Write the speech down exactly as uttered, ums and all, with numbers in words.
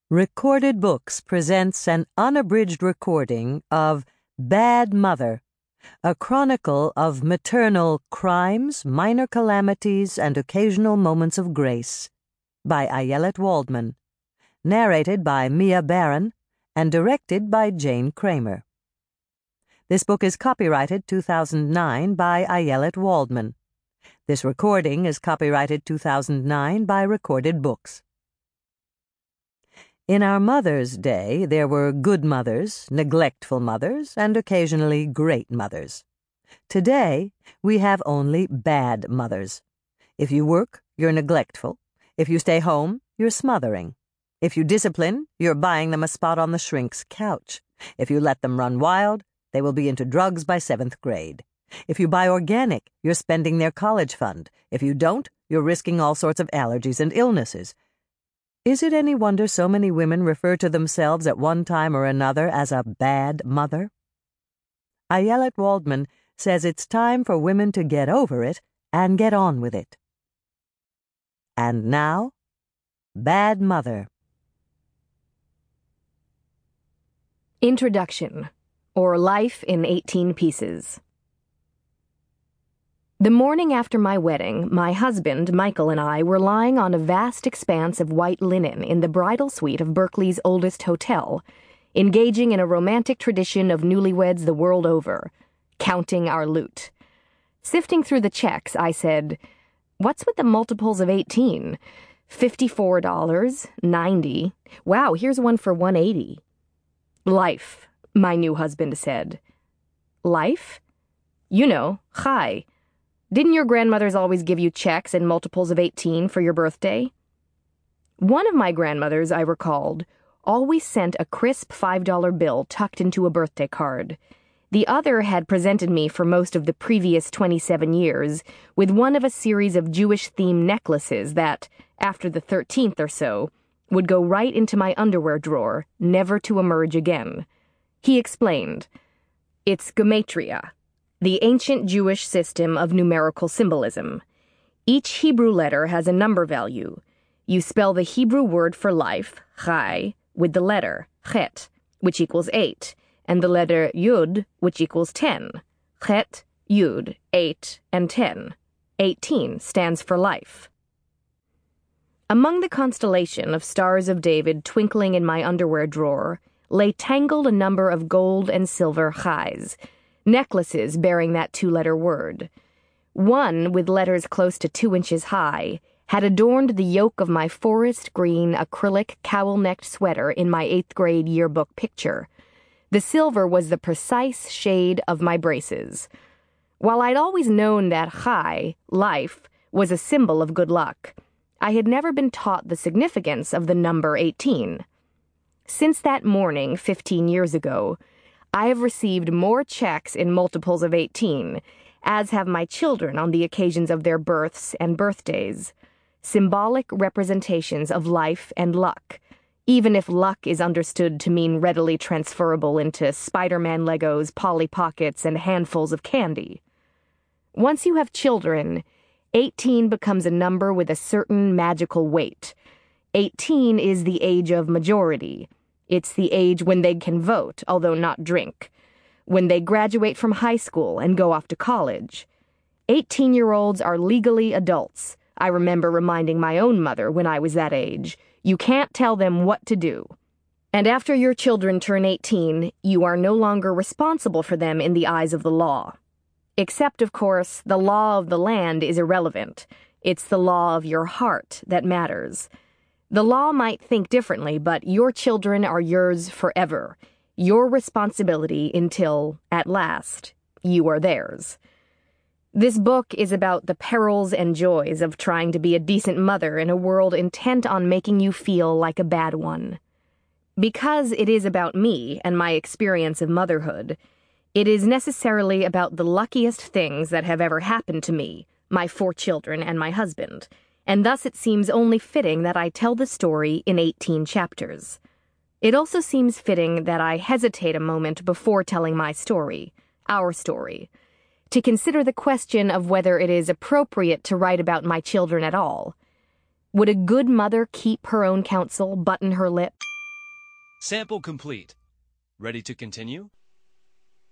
Recorded Books presents an unabridged recording of Bad Mother, a chronicle of maternal crimes, minor calamities, and occasional moments of grace, by Ayelet Waldman, narrated by Mia Barron, and directed by Jane Kramer. This book is copyrighted two thousand nine by Ayelet Waldman. This recording is copyrighted two thousand nine by Recorded Books. In our Mother's Day, there were good mothers, neglectful mothers, and occasionally great mothers. Today, we have only bad mothers. If you work, you're neglectful. If you stay home, you're smothering. If you discipline, you're buying them a spot on the shrink's couch. If you let them run wild, they will be into drugs by seventh grade. If you buy organic, you're spending their college fund. If you don't, you're risking all sorts of allergies and illnesses. Is it any wonder so many women refer to themselves at one time or another as a bad mother? Ayelet Waldman says it's time for women to get over it and get on with it. And now, Bad Mother. Introduction, or Life in eighteen Pieces. The morning after my wedding, my husband, Michael, and I were lying on a vast expanse of white linen in the bridal suite of Berkeley's oldest hotel, engaging in a romantic tradition of newlyweds the world over, counting our loot. Sifting through the checks, I said, "What's with the multiples of eighteen? fifty-four dollars, ninety. Wow, here's one for one hundred eighty. Life, my new husband said. Life? You know, chai. Didn't your grandmothers always give you checks in multiples of eighteen for your birthday? One of my grandmothers, I recalled, always sent a crisp five dollar bill tucked into a birthday card. The other had presented me for most of the previous twenty-seven years with one of a series of Jewish-themed necklaces that, after the thirteenth or so, would go right into my underwear drawer, never to emerge again. He explained, "It's gematria, the ancient Jewish system of numerical symbolism. Each Hebrew letter has a number value. You spell the Hebrew word for life, chai, with the letter, chet, which equals eight, and the letter yud, which equals ten. Chet, yud, eight, and ten. Eighteen stands for life." Among the constellation of stars of David twinkling in my underwear drawer lay tangled a number of gold and silver chais, necklaces bearing that two-letter word. One, with letters close to two inches high, had adorned the yoke of my forest green acrylic cowl-necked sweater in my eighth grade yearbook picture. The silver was the precise shade of my braces. While I'd always known that chai, life, was a symbol of good luck, I had never been taught the significance of the number eighteen. Since that morning, fifteen years ago, I have received more checks in multiples of eighteen, as have my children on the occasions of their births and birthdays. Symbolic representations of life and luck, even if luck is understood to mean readily transferable into Spider-Man Legos, Polly Pockets, and handfuls of candy. Once you have children, eighteen becomes a number with a certain magical weight. eighteen is the age of majority. It's the age when they can vote, although not drink. When they graduate from high school and go off to college. Eighteen-year-olds are legally adults. I remember reminding my own mother when I was that age. You can't tell them what to do. And after your children turn eighteen, you are no longer responsible for them in the eyes of the law. Except, of course, the law of the land is irrelevant. It's the law of your heart that matters. The law might think differently, but your children are yours forever. Your responsibility until, at last, you are theirs. This book is about the perils and joys of trying to be a decent mother in a world intent on making you feel like a bad one. Because it is about me and my experience of motherhood, it is necessarily about the luckiest things that have ever happened to me, my four children, and my husband, and thus it seems only fitting that I tell the story in eighteen chapters. It also seems fitting that I hesitate a moment before telling my story, our story, to consider the question of whether it is appropriate to write about my children at all. Would a good mother keep her own counsel, button her lip? Sample complete. Ready to continue?